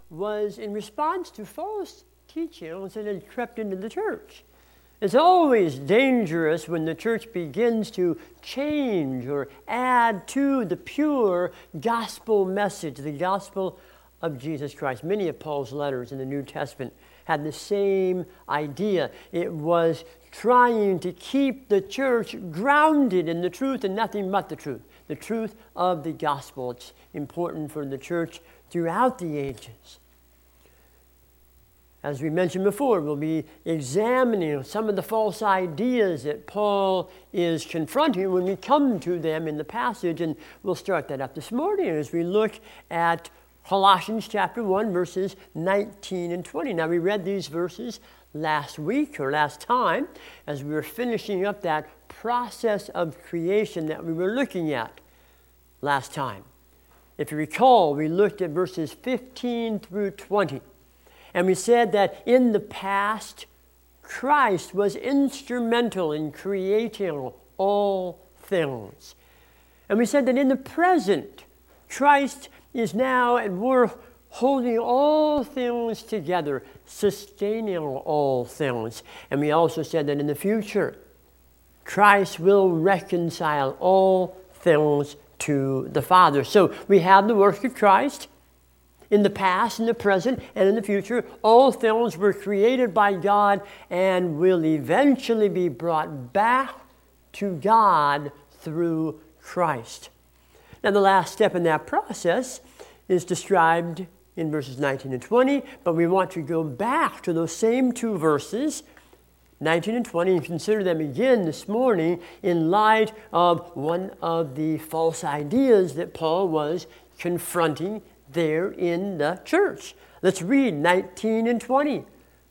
was in response to false teachings that had crept into the church. It's always dangerous when the church begins to change or add to the pure gospel message, the gospel of Jesus Christ. Many of Paul's letters in the New Testament had the same idea. It was trying to keep the church grounded in the truth and nothing but the truth of the gospel. It's important for the church throughout the ages. As we mentioned before, we'll be examining some of the false ideas that Paul is confronting when we come to them in the passage, and we'll start that up this morning as we look at Colossians chapter 1, verses 19 and 20. Now, we read these verses last week or last time as we were finishing up that process of creation that we were looking at last time. If you recall, we looked at verses 15 through 20. And we said that in the past, Christ was instrumental in creating all things. And we said that in the present, Christ is now at work holding all things together, sustaining all things. And we also said that in the future, Christ will reconcile all things to the Father. So we have the work of Christ. In the past, in the present, and in the future, all things were created by God and will eventually be brought back to God through Christ. Now, the last step in that process is described in verses 19 and 20, but we want to go back to those same two verses, 19 and 20, and consider them again this morning in light of one of the false ideas that Paul was confronting there in the church. Let's read 19 and 20.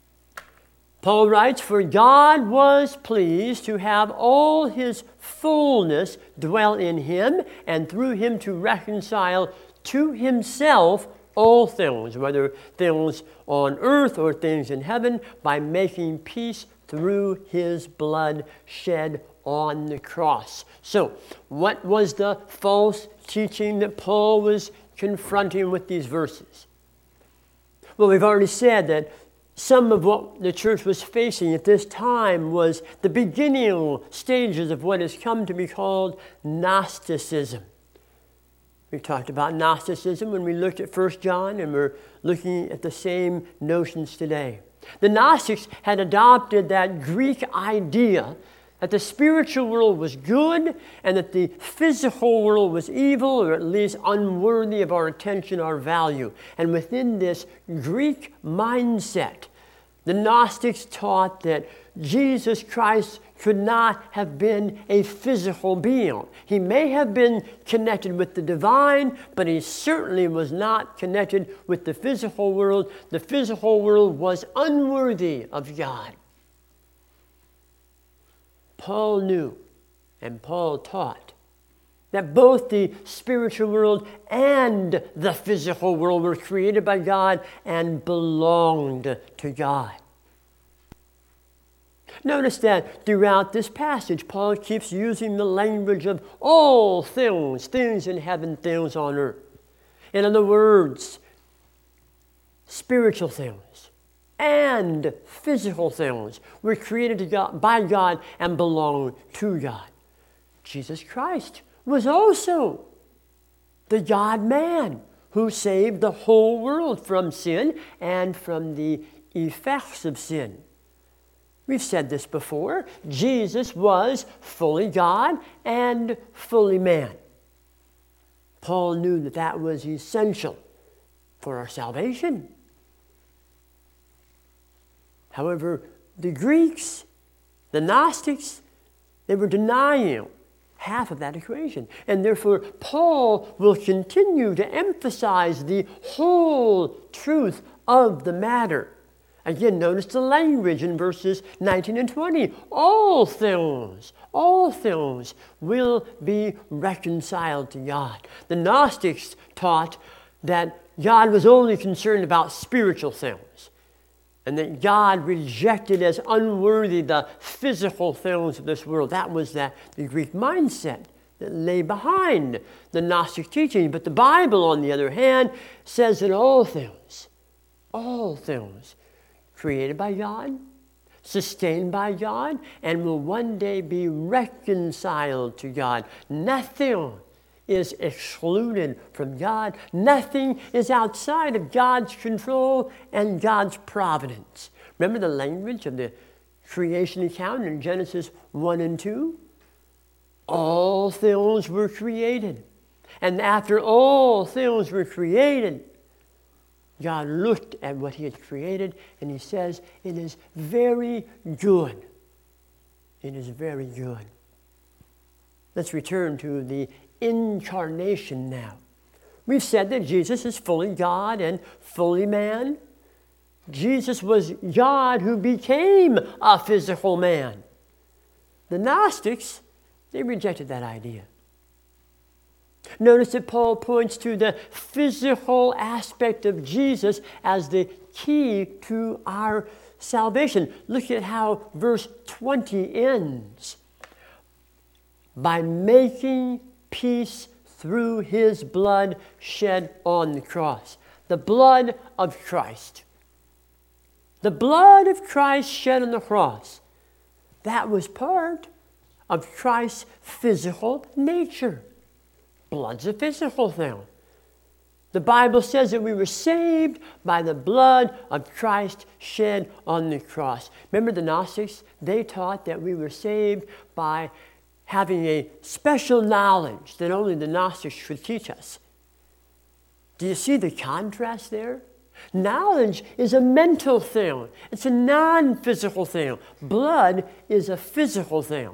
Paul writes, "For God was pleased to have all his fullness dwell in him, and through him to reconcile to himself all things, whether things on earth or things in heaven, by making peace through his blood shed on the cross." So, what was the false teaching that Paul was confronting with these verses? Well, we've already said that some of what the church was facing at this time was the beginning stages of what has come to be called Gnosticism. We talked about Gnosticism when we looked at 1 John, and we're looking at the same notions today. The Gnostics had adopted that Greek idea that the spiritual world was good and that the physical world was evil, or at least unworthy of our attention, our value. And within this Greek mindset, the Gnostics taught that Jesus Christ could not have been a physical being. He may have been connected with the divine, but he certainly was not connected with the physical world. The physical world was unworthy of God. Paul knew and Paul taught that both the spiritual world and the physical world were created by God and belonged to God. Notice that throughout this passage, Paul keeps using the language of all things, things in heaven, things on earth. In other words, spiritual things and physical things were created by God and belong to God. Jesus Christ was also the God-man who saved the whole world from sin and from the effects of sin. We've said this before. Jesus was fully God and fully man. Paul knew that that was essential for our salvation. However, the Greeks, the Gnostics, they were denying half of that equation. And therefore, Paul will continue to emphasize the whole truth of the matter. Again, notice the language in verses 19 and 20. All things will be reconciled to God. The Gnostics taught that God was only concerned about spiritual things, and that God rejected as unworthy the physical things of this world. That was the Greek mindset that lay behind the Gnostic teaching. But the Bible, on the other hand, says that all things All things created by God, sustained by God, and will one day be reconciled to God. Nothing is excluded from God. Nothing is outside of God's control and God's providence. Remember the language of the creation account in Genesis 1 and 2? All things were created. And after all things were created, God looked at what he had created and he says, it is very good. It is very good. Let's return to the incarnation now. We've said that Jesus is fully God and fully man. Jesus was God who became a physical man. The Gnostics, they rejected that idea. Notice that Paul points to the physical aspect of Jesus as the key to our salvation. Look at how verse 20 ends. By making peace through his blood shed on the cross. The blood of Christ. The blood of Christ shed on the cross. That was part of Christ's physical nature. Blood's a physical thing. The Bible says that we were saved by the blood of Christ shed on the cross. Remember the Gnostics? They taught that we were saved by having a special knowledge that only the Gnostics could teach us. Do you see the contrast there? Knowledge is a mental thing. It's a non-physical thing. Blood is a physical thing.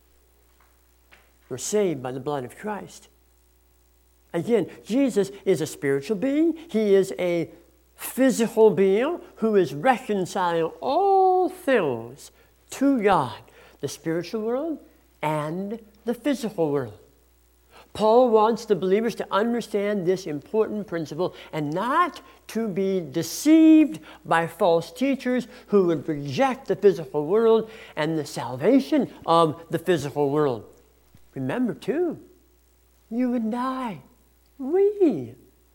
We're saved by the blood of Christ. Again, Jesus is a spiritual being. He is a physical being who is reconciling all things to God, the spiritual world and the physical world. Paul wants the believers to understand this important principle and not to be deceived by false teachers who would reject the physical world and the salvation of the physical world. Remember, too, you and I, we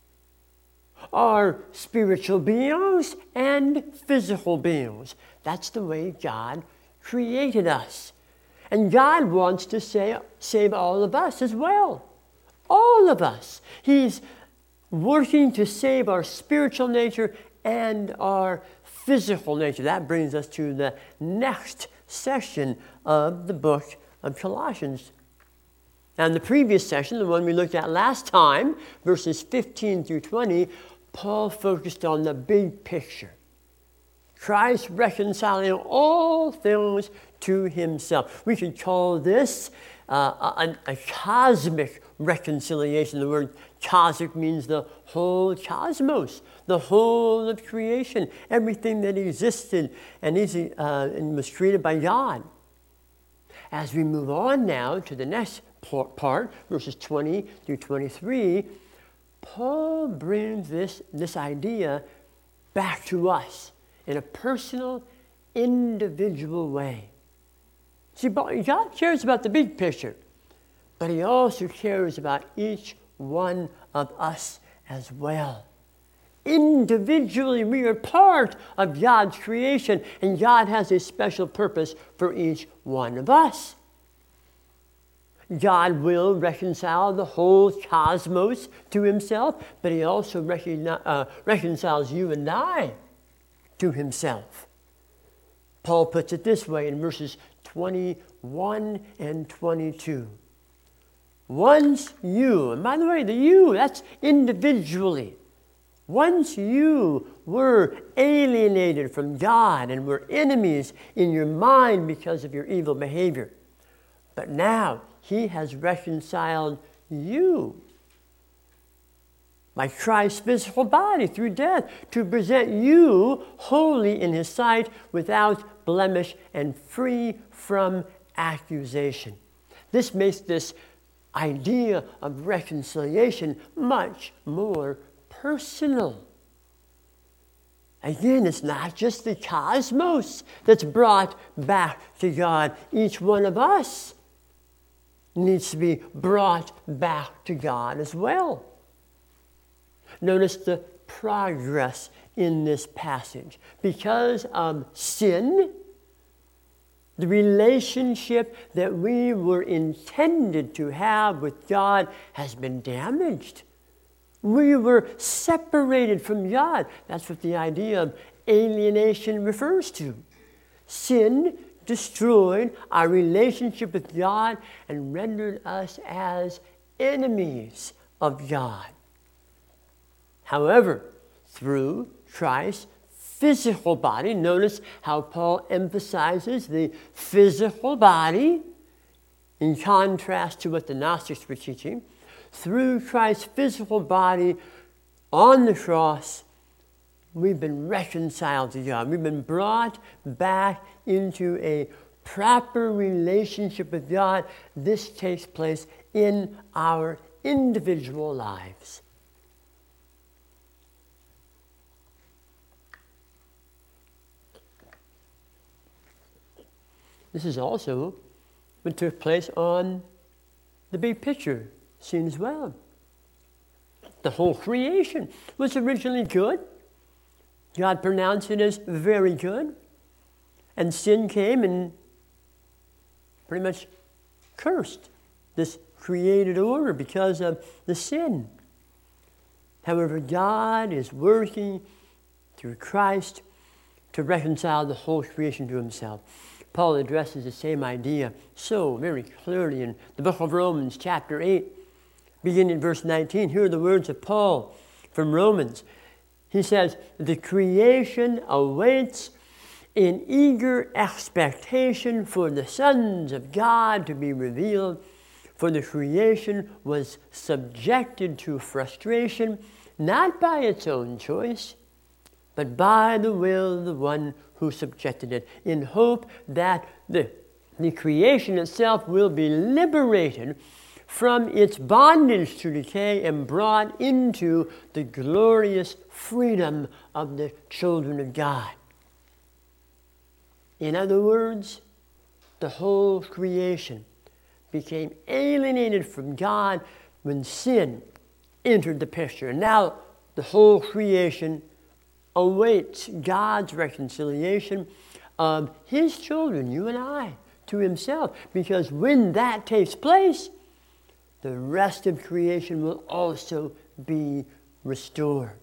are spiritual beings and physical beings. That's the way God created us. And God wants to save all of us as well. All of us. He's working to save our spiritual nature and our physical nature. That brings us to the next section of the book of Colossians. Now, in the previous session, the one we looked at last time, verses 15 through 20, Paul focused on the big picture. Christ reconciling all things to himself. We could call this a cosmic reconciliation. The word cosmic means the whole cosmos, the whole of creation, everything that existed and was created by God. As we move on now to the next part, verses 20 through 23, Paul brings this idea back to us in a personal, individual way. See, God cares about the big picture, but he also cares about each one of us as well. Individually, we are part of God's creation, and God has a special purpose for each one of us. God will reconcile the whole cosmos to himself, but he also reconciles you and I to himself. Paul puts it this way in verses 21 and 22. Once you, and by the way, the you, that's individually. Once you were alienated from God and were enemies in your mind because of your evil behavior. But now he has reconciled you by Christ's physical body through death to present you holy in his sight, without blemish and free from accusation. This makes this idea of reconciliation much more personal. Again, it's not just the cosmos that's brought back to God. Each one of us needs to be brought back to God as well. Notice the progress in this passage. Because of sin, the relationship that we were intended to have with God has been damaged. We were separated from God. That's what the idea of alienation refers to. Sin destroyed our relationship with God and rendered us as enemies of God. However, through Christ's physical body, notice how Paul emphasizes the physical body in contrast to what the Gnostics were teaching. Through Christ's physical body on the cross, we've been reconciled to God. We've been brought back into a proper relationship with God. This takes place in our individual lives. This is also what took place on the big picture scene as well. The whole creation was originally good. God pronounced it as very good. And sin came and pretty much cursed this created order because of the sin. However, God is working through Christ to reconcile the whole creation to himself. Paul addresses the same idea so very clearly in the book of Romans, chapter 8, beginning in verse 19. Here are the words of Paul from Romans. He says, "The creation awaits in eager expectation for the sons of God to be revealed. For the creation was subjected to frustration, not by its own choice, but by the will of the one who subjected it, in hope that the creation itself will be liberated from its bondage to decay and brought into the glorious freedom of the children of God." In other words, the whole creation became alienated from God when sin entered the picture. And now the whole creation awaits God's reconciliation of his children, you and I, to himself. Because when that takes place, the rest of creation will also be restored.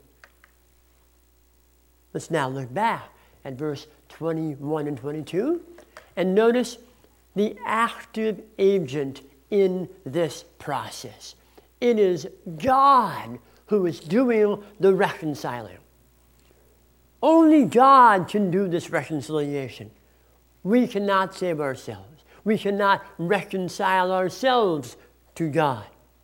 Let's now look back at verse 21 and 22 and notice the active agent in this process. It is God who is doing the reconciling. Only God can do this reconciliation. We cannot save ourselves. We cannot reconcile ourselves to God.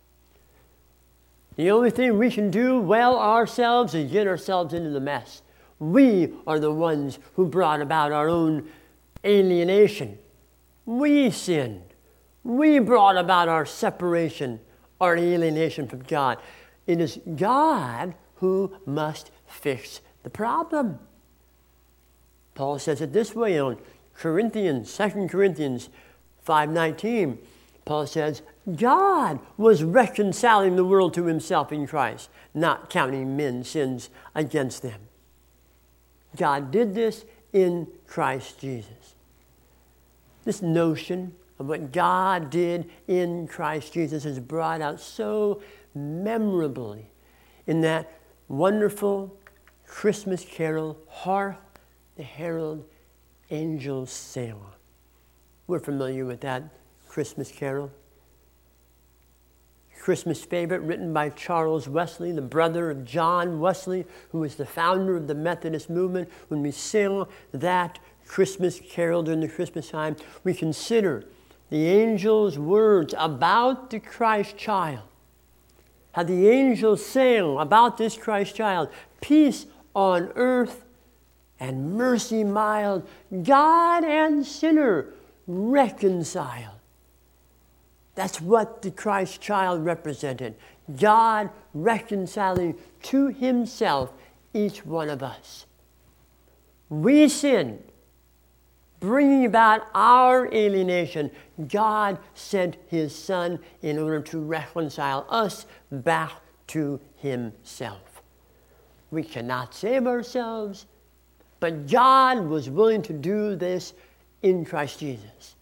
The only thing we can do well ourselves is get ourselves into the mess. We are the ones who brought about our own alienation. We sinned. We brought about our separation, our alienation from God. It is God who must fix the problem. Paul says it this way in 2 Corinthians 5:19. Paul says, God was reconciling the world to himself in Christ, not counting men's sins against them. God did this in Christ Jesus. This notion of what God did in Christ Jesus is brought out so memorably in that wonderful Christmas carol, "Hark the Herald Angels Sing." We're familiar with that Christmas carol. Christmas favorite written by Charles Wesley, the brother of John Wesley, who was the founder of the Methodist movement. When we sing that Christmas carol during the Christmas time, we consider the angels' words about the Christ child. How the angels sang about this Christ child, "Peace on earth and mercy mild, God and sinner reconciled." That's what the Christ child represented. God reconciling to himself each one of us. We sinned, bringing about our alienation. God sent his Son in order to reconcile us back to himself. We cannot save ourselves, but God was willing to do this in Christ Jesus.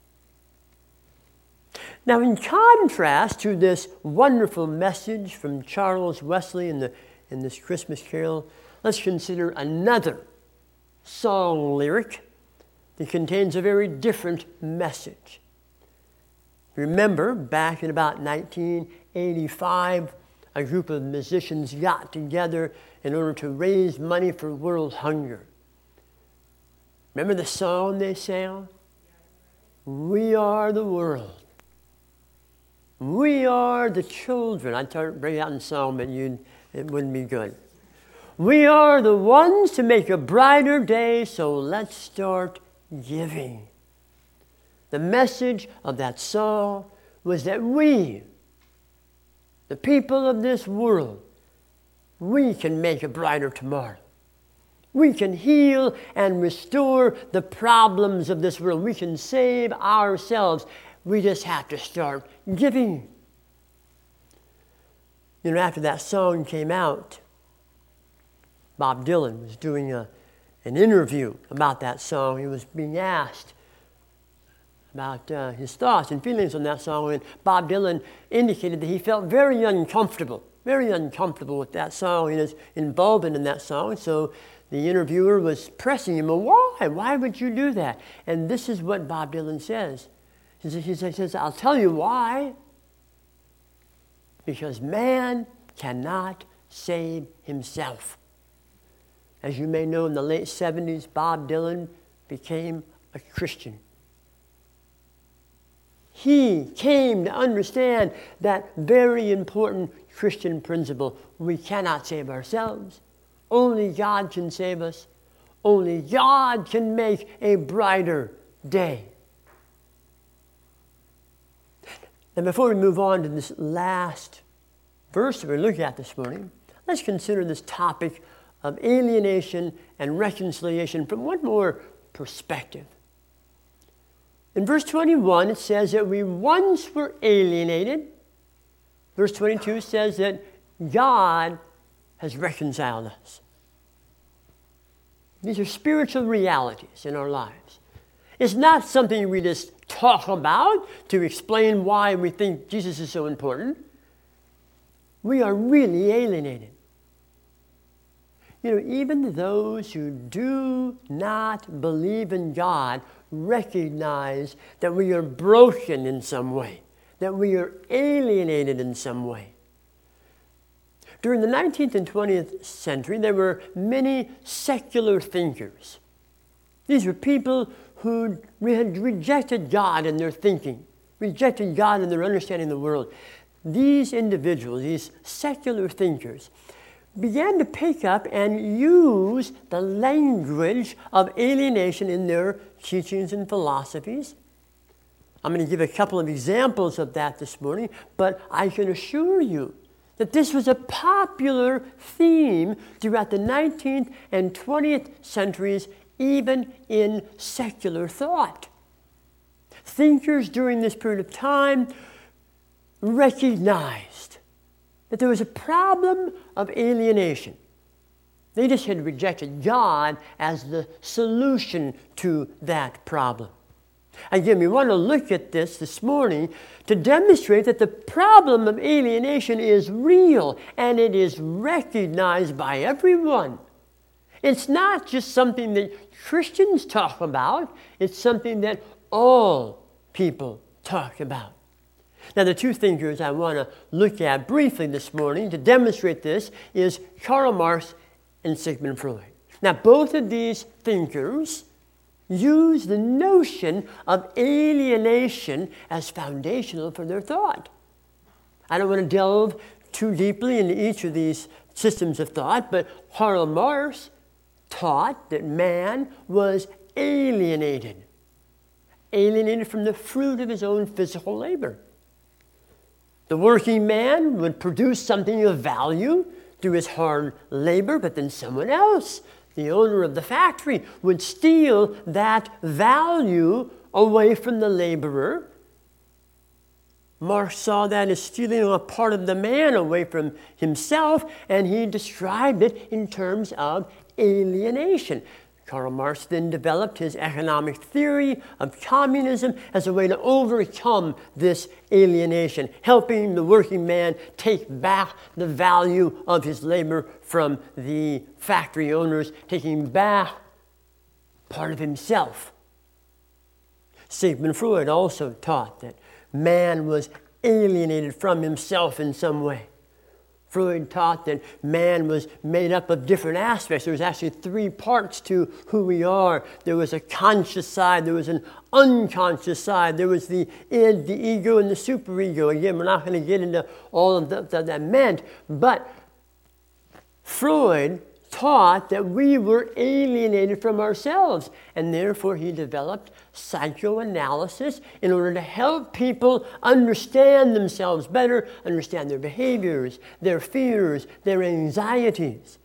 Now, in contrast to this wonderful message from Charles Wesley in this Christmas carol, let's consider another song lyric that contains a very different message. Remember, back in about 1985, a group of musicians got together in order to raise money for world hunger. Remember the song they sang? We are the world. We are the children. I'd try to bring it out in song, but it wouldn't be good. We are the ones to make a brighter day, so let's start giving. The message of that song was that we, the people of this world, we can make a brighter tomorrow. We can heal and restore the problems of this world. We can save ourselves. We just have to start giving. You know, after that song came out, Bob Dylan was doing an interview about that song. He was being asked about his thoughts and feelings on that song, and Bob Dylan indicated that he felt very uncomfortable with that song and his involvement in that song. So the interviewer was pressing him, well, why? Why would you do that? And this is what Bob Dylan says. He says, I'll tell you why. Because man cannot save himself. As you may know, in the late 70s, Bob Dylan became a Christian. He came to understand that very important Christian principle. We cannot save ourselves. Only God can save us. Only God can make a brighter day. And before we move on to this last verse that we're looking at this morning, let's consider this topic of alienation and reconciliation from one more perspective. In verse 21, it says that we once were alienated. Verse 22 says that God has reconciled us. These are spiritual realities in our lives. It's not something we just talk about to explain why we think Jesus is so important. We are really alienated. You know, even those who do not believe in God recognize that we are broken in some way, that we are alienated in some way. During the 19th and 20th century, there were many secular thinkers. These were people who had rejected God in their thinking, rejected God in their understanding of the world. These individuals, these secular thinkers, began to pick up and use the language of alienation in their teachings and philosophies. I'm going to give a couple of examples of that this morning, but I can assure you that this was a popular theme throughout the 19th and 20th centuries, even in secular thought. Thinkers during this period of time recognized that there was a problem of alienation. They just had rejected God as the solution to that problem. Again, we want to look at this morning to demonstrate that the problem of alienation is real and it is recognized by everyone. It's not just something that Christians talk about, it's something that all people talk about. Now, the two thinkers I want to look at briefly this morning to demonstrate this is Karl Marx and Sigmund Freud. Now, both of these thinkers use the notion of alienation as foundational for their thought. I don't want to delve too deeply into each of these systems of thought, but Karl Marx taught that man was alienated from the fruit of his own physical labor. The working man would produce something of value through his hard labor, but then someone else, the owner of the factory, would steal that value away from the laborer, Marx saw that as stealing a part of the man away from himself, and he described it in terms of alienation. Karl Marx then developed his economic theory of communism as a way to overcome this alienation, helping the working man take back the value of his labor from the factory owners, taking back part of himself. Sigmund Freud also taught that man was alienated from himself in some way. Freud taught that man was made up of different aspects. There was actually 3 parts to who we are. There was a conscious side, there was an unconscious side, there was the id, the ego, and the superego. Again, we're not going to get into all of that meant, but Freud taught that we were alienated from ourselves, and therefore he developed psychoanalysis in order to help people understand themselves better, understand their behaviors, their fears, their anxieties.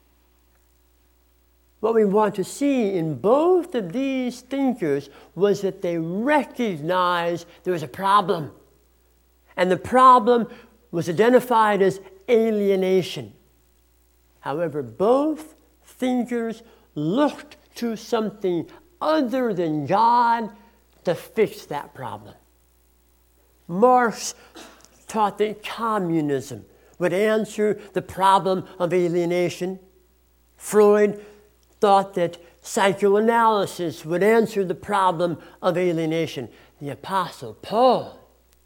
What we want to see in both of these thinkers was that they recognized there was a problem, and the problem was identified as alienation. However, both thinkers looked to something other than God to fix that problem. Marx taught that communism would answer the problem of alienation. Freud thought that psychoanalysis would answer the problem of alienation. The Apostle Paul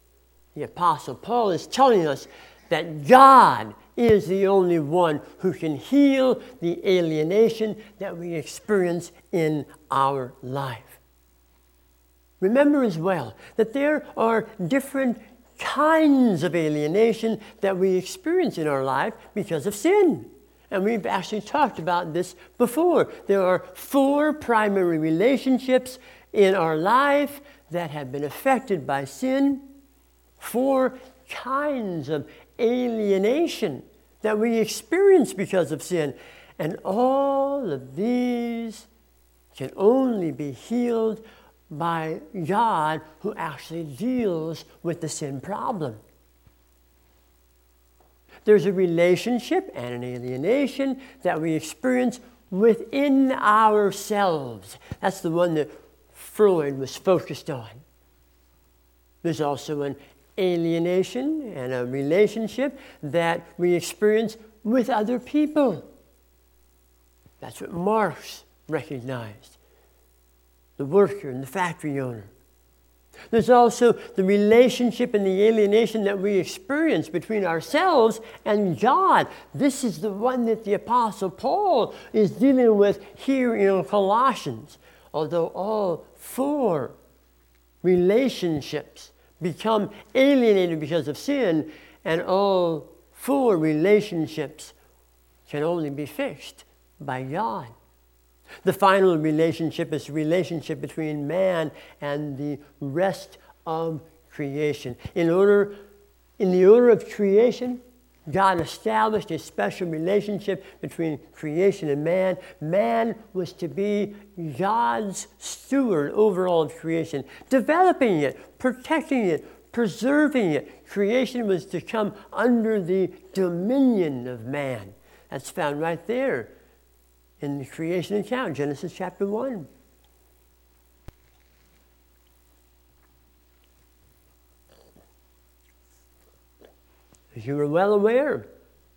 is telling us that God is the only one who can heal the alienation that we experience in our life. Remember as well that there are different kinds of alienation that we experience in our life because of sin. And we've actually talked about this before. There are 4 primary relationships in our life that have been affected by sin. 4 kinds of alienation that we experience because of sin. And all of these can only be healed by God, who actually deals with the sin problem. There's a relationship and an alienation that we experience within ourselves. That's the one that Freud was focused on. There's also an alienation and a relationship that we experience with other people. That's what Marx recognized. The worker and the factory owner. There's also the relationship and the alienation that we experience between ourselves and God. This is the one that the Apostle Paul is dealing with here in Colossians. Although all 4 relationships become alienated because of sin, and all 4 relationships can only be fixed by God. The final relationship is the relationship between man and the rest of creation. In the order of creation, God established a special relationship between creation and man. Man was to be God's steward over all of creation, developing it, protecting it, preserving it. Creation was to come under the dominion of man. That's found right there in the creation account, Genesis chapter 1. As you are well aware,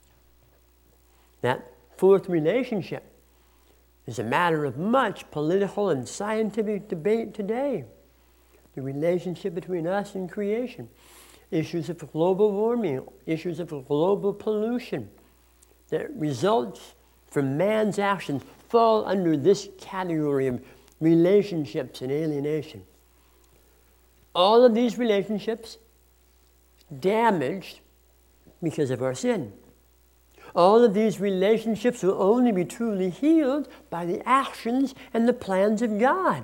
that 4th relationship is a matter of much political and scientific debate today. The relationship between us and creation. Issues of global warming, issues of global pollution that results from man's actions fall under this category of relationships and alienation. All of these relationships damaged because of our sin. All of these relationships will only be truly healed by the actions and the plans of God.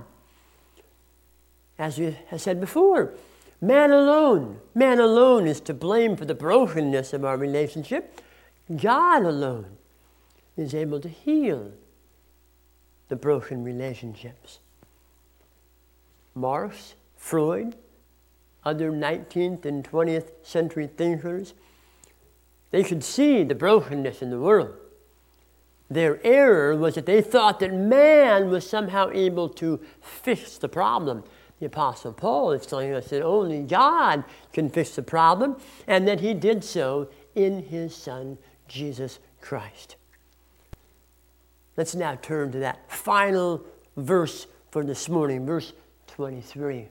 As we have said before, man alone is to blame for the brokenness of our relationship. God alone is able to heal the broken relationships. Marx, Freud, other 19th and 20th century thinkers, they could see the brokenness in the world. Their error was that they thought that man was somehow able to fix the problem. The Apostle Paul is telling us that only God can fix the problem, and that he did so in his Son, Jesus Christ. Let's now turn to that final verse for this morning, verse 23.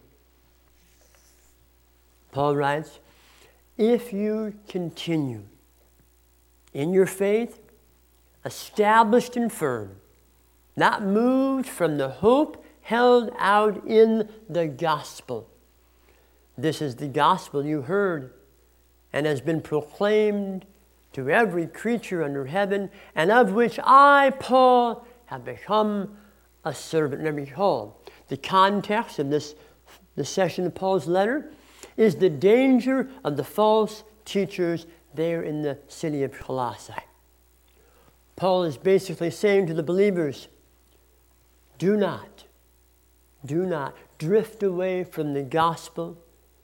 Paul writes, "If you continue in your faith, established and firm, not moved from the hope held out in the gospel." This is the gospel you heard and has been proclaimed to every creature under heaven, and of which I, Paul, have become a servant. Now recall, the context of this session of Paul's letter is the danger of the false teachers there in the city of Colossae. Paul is basically saying to the believers, do not drift away from the gospel,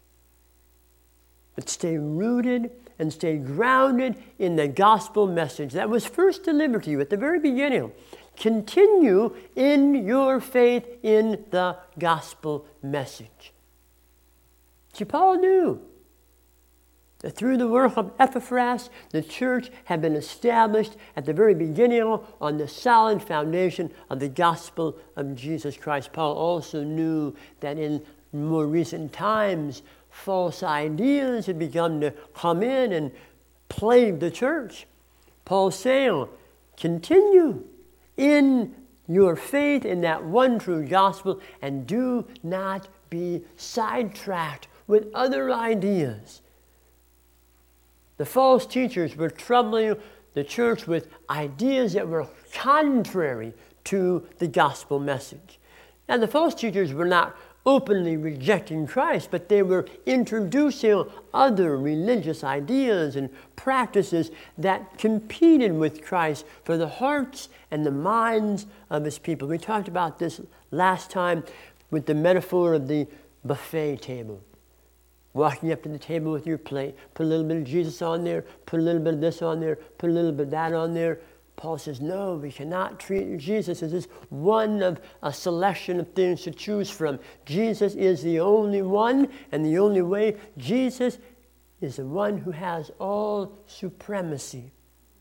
but stay rooted and stay grounded in the gospel message that was first delivered to you at the very beginning. Continue in your faith in the gospel message. See, Paul knew that through the work of Epaphras, the church had been established at the very beginning on the solid foundation of the gospel of Jesus Christ. Paul also knew that in more recent times, false ideas had begun to come in and plague the church. Paul's saying, continue in your faith in that one true gospel, and do not be sidetracked with other ideas. The false teachers were troubling the church with ideas that were contrary to the gospel message. Now, the false teachers were not openly rejecting Christ, but they were introducing other religious ideas and practices that competed with Christ for the hearts and the minds of his people. We talked about this last time with the metaphor of the buffet table. Walking up to the table with your plate, put a little bit of Jesus on there, put a little bit of this on there, put a little bit of that on there. Paul says, no, we cannot treat Jesus as one of a selection of things to choose from. Jesus is the only one and the only way. Jesus is the one who has all supremacy.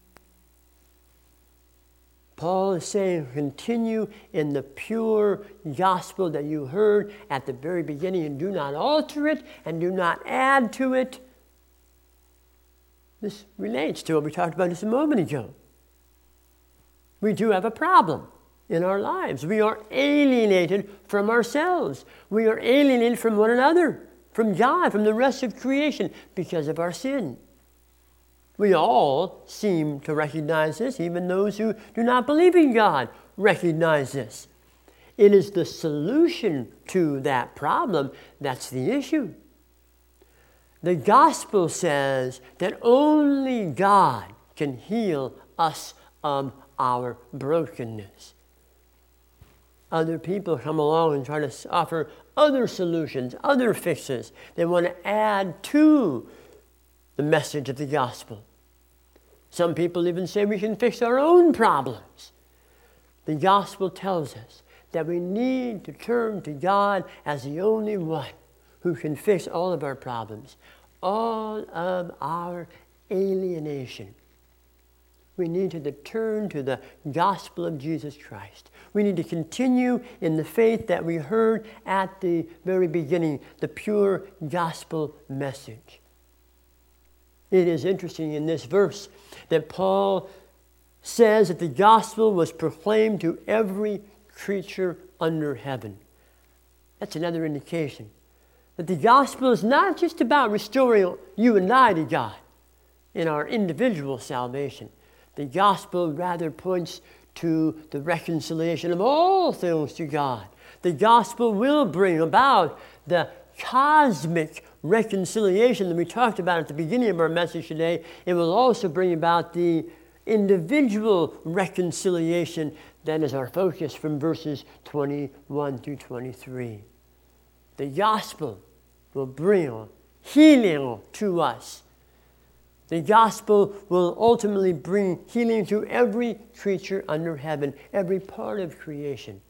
Paul is saying, continue in the pure gospel that you heard at the very beginning, and do not alter it and do not add to it. This relates to what we talked about just a moment ago. We do have a problem in our lives. We are alienated from ourselves. We are alienated from one another, from God, from the rest of creation because of our sin. We all seem to recognize this. Even those who do not believe in God recognize this. It is the solution to that problem that's the issue. The gospel says that only God can heal us of our brokenness. Other people come along and try to offer other solutions, other fixes. They want to add to the message of the gospel. Some people even say we can fix our own problems. The gospel tells us that we need to turn to God as the only one who can fix all of our problems, all of our alienation. We need to turn to the gospel of Jesus Christ. We need to continue in the faith that we heard at the very beginning, the pure gospel message. It is interesting in this verse that Paul says that the gospel was proclaimed to every creature under heaven. That's another indication that the gospel is not just about restoring you and I to God in our individual salvation. The gospel rather points to the reconciliation of all things to God. The gospel will bring about the cosmic reconciliation that we talked about at the beginning of our message today. It will also bring about the individual reconciliation that is our focus from verses 21 through 23. The gospel will bring healing to us. The gospel will ultimately bring healing to every creature under heaven, every part of creation.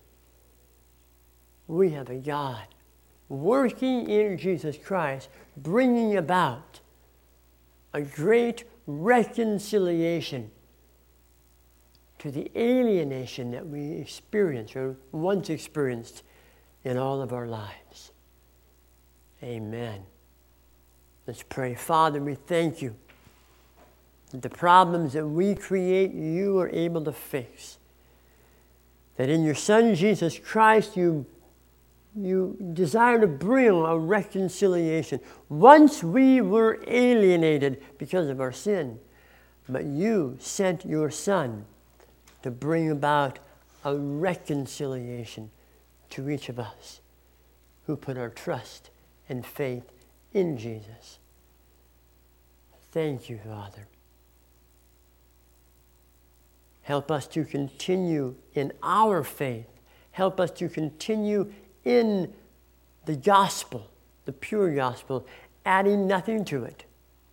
We have a God working in Jesus Christ, bringing about a great reconciliation to the alienation that we experience or once experienced in all of our lives. Amen. Let's pray. Father, we thank you that the problems that we create, you are able to fix. That in your Son, Jesus Christ, you desire to bring a reconciliation. Once we were alienated because of our sin, but you sent your Son to bring about a reconciliation to each of us who put our trust and faith in Jesus. Thank you, Father. Help us to continue in our faith. Help us to continue in the gospel, the pure gospel, adding nothing to it,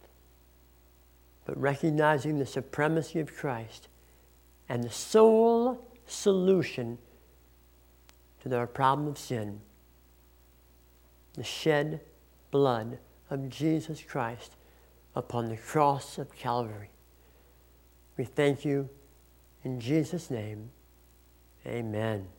but recognizing the supremacy of Christ and the sole solution to our problem of sin, the shed blood of Jesus Christ upon the cross of Calvary. We thank you in Jesus' name. Amen.